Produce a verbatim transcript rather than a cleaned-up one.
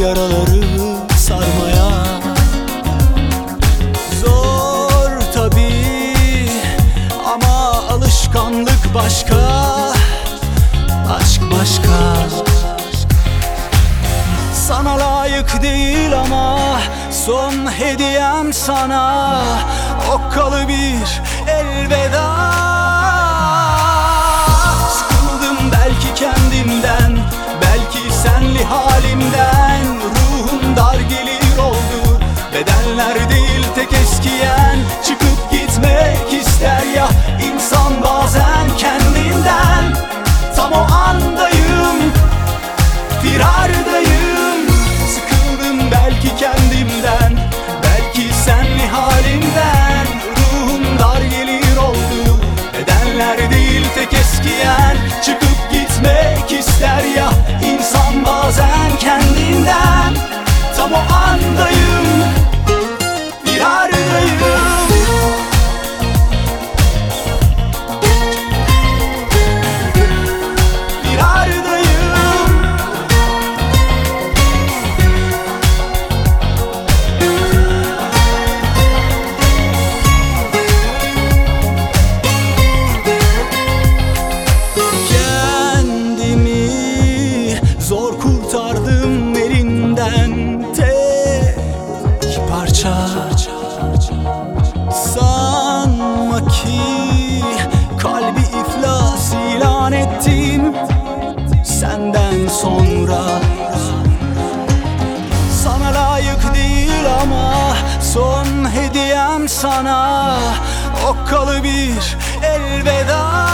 yaraları sarmaya. Zor tabii ama alışkanlık başka, aşk başka. Sana layık değil ama son hediyem sana okkalı bir elveda. Sıkıldım belki kendimden, belki senli halimden. Ruhum dar gelir oldu, bedenler değil tek eskiyen. Çıkıp gitmek ister ya insan bazen kendinden. Tam o andayım, firardayım. Sıkıldım belki kendimden, belki senli halimden. Ruhum dar gelir oldu, bedenler değil tek eskiyen. Çıkıp gitmek ister ya insan bazen kendinden. Tam o andayım, firardayım. Zor kurtardım elinden tek parça. Sanma ki kalbi iflas ilan ettim senden sonra. Sana layık değil ama son hediyem sana okkalı bir elveda.